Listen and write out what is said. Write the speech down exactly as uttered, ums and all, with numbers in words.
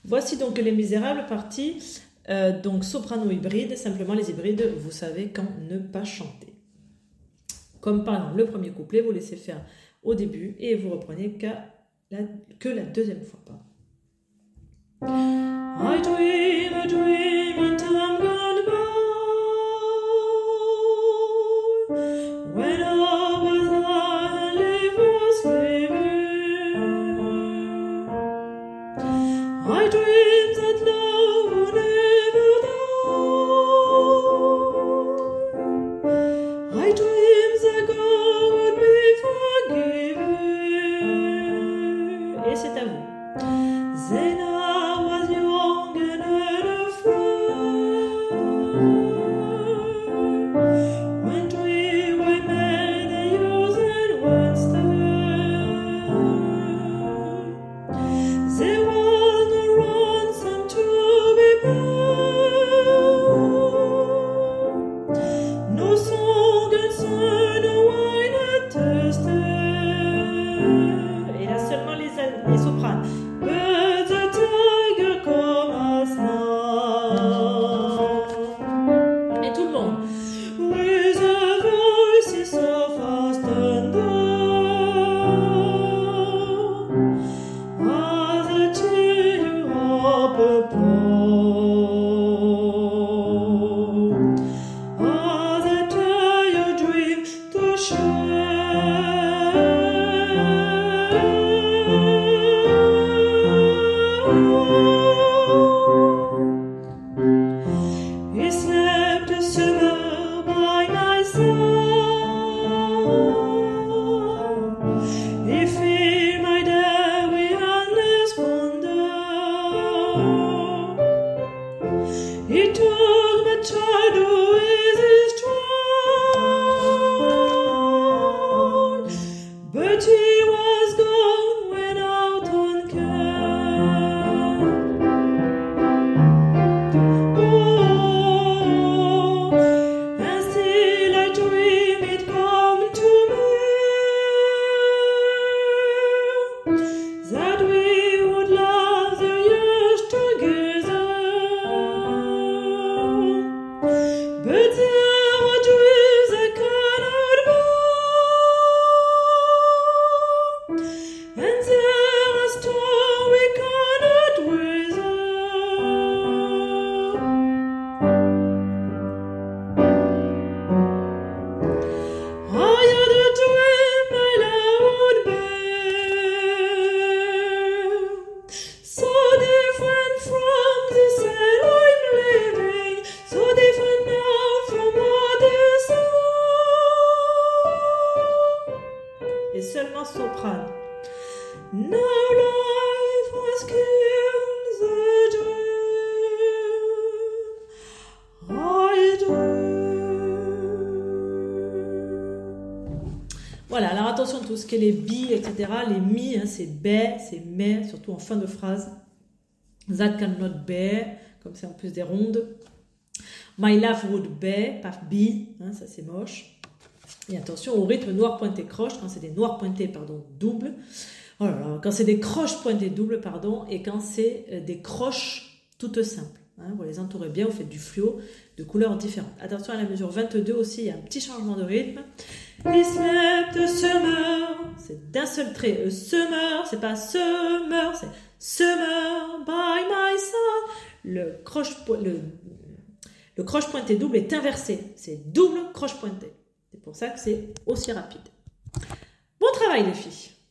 Voici donc Les Misérables, partie euh, donc soprano hybride. Simplement les hybrides, vous savez quand ne pas chanter. Comme par exemple le premier couplet, vous laissez faire au début et vous reprenez qu'à la, que la deuxième fois. Pardon. I dream a dream in time gone by, when I was high and life was living. I dreamed that love would never die. I dreamed that God would be forgiven. Et c'est à vous. Then I was young and unafraid, when three white men and yours and one stayed. There was no ransom to be paid, no song and sun, no wine and tasted. Et là seulement les, les sopranes. But the tiger come as now. Et tout le monde. With a voice so fast and down, as I tear you up apart, as I tear your dream to He slept a summer by my side. He filled my day with endless wonder. He took my childhood with his stride, but he was gone when out on care. Oh, and still I dream it come to me, that we would love the years together. But there are dreams I cannot bear, and there are storms we cannot weather. I had a dream my love would bear, so different from this hell I'm living, so different now from others. Et seulement soprano. Now life has killed the dream I dream. Voilà, alors attention à tout ce qui est les bi, et cetera. Les mi, hein, c'est be, c'est mais, surtout en fin de phrase. That cannot be, comme c'est en plus des rondes. My love would be, pas be, hein, ça c'est moche. Et attention au rythme noir pointé croche, quand c'est des noirs pointés, pardon, double. Oh là là, quand c'est des croches pointées double, pardon, et quand c'est euh, des croches toutes simples. Hein, vous les entourez bien, vous faites du fluo de couleurs différentes. Attention à la mesure vingt-deux aussi, il y a un petit changement de rythme. He slept a summer, c'est d'un seul trait. A summer, c'est pas summer, c'est summer by my side. Le croche, le, le croche pointé double est inversé, c'est double croche pointé. C'est pour ça que c'est aussi rapide. Bon travail les filles.